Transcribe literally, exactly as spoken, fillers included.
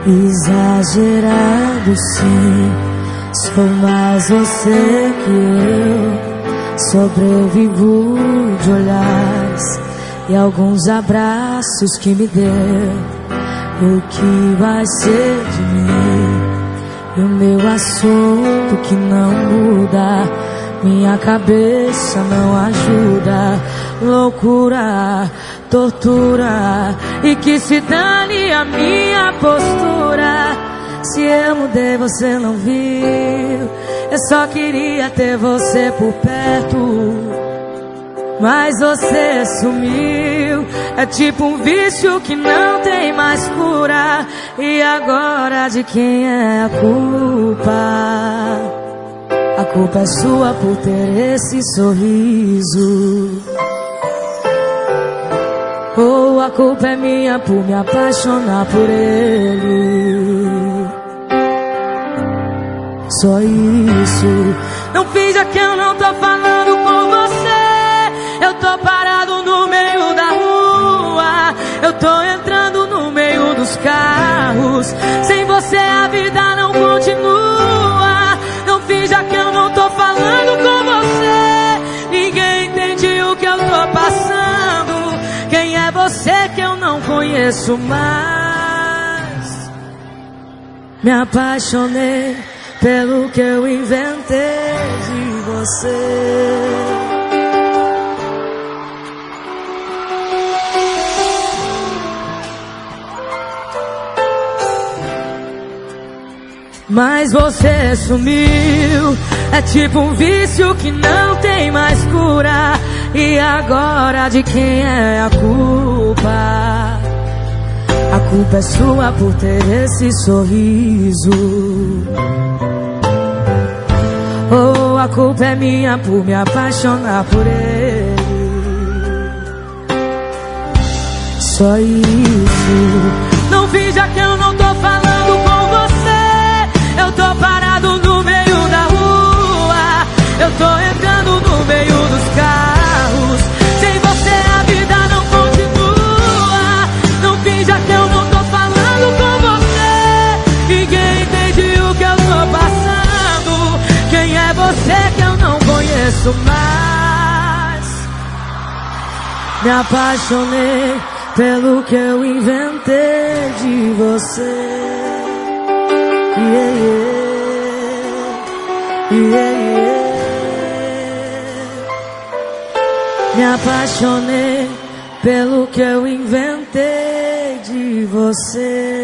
Exagerado sim, sou mais você que eu. Sobrevivo de olhares e alguns abraços que me deu. E o que vai ser de mim? E o meu assunto que não muda, minha cabeça não ajuda. Loucura, tortura, e que se dane a minha postura. Se eu mudei você não viu, eu só queria ter você por perto, mas você sumiu. É tipo um vício que não tem mais cura. E agora de quem é a culpa? A culpa é sua por ter esse sorriso, ou a culpa é minha por me apaixonar por ele? Só isso. Não finja que eu não tô falando com você. Eu tô parado no meio da rua, eu tô entrando no meio dos carros. Sem você a vida não continua. Não finja que eu não tô falando com você. Ninguém entende o que eu tô passando. Quem é você que eu não conheço mais? Me apaixonei pelo que eu inventei de você. Mas você sumiu. É tipo um vício que não tem mais cura. E agora de quem é a culpa? A culpa é sua por ter esse sorriso, ou a culpa é minha por me apaixonar por ele? Só isso. Não finja que eu não tô falando com você. Eu tô parado no meio da rua, eu tô entrando no meio dos carros. Sem você a vida não continua. Não finja que eu não tô falando com você. Ninguém entende o que eu tô passando. Quem é você que eu não conheço mais? Me apaixonei pelo que eu inventei de você. Yeah, yeah. Yeah, yeah. Me apaixonei pelo que eu inventei de você.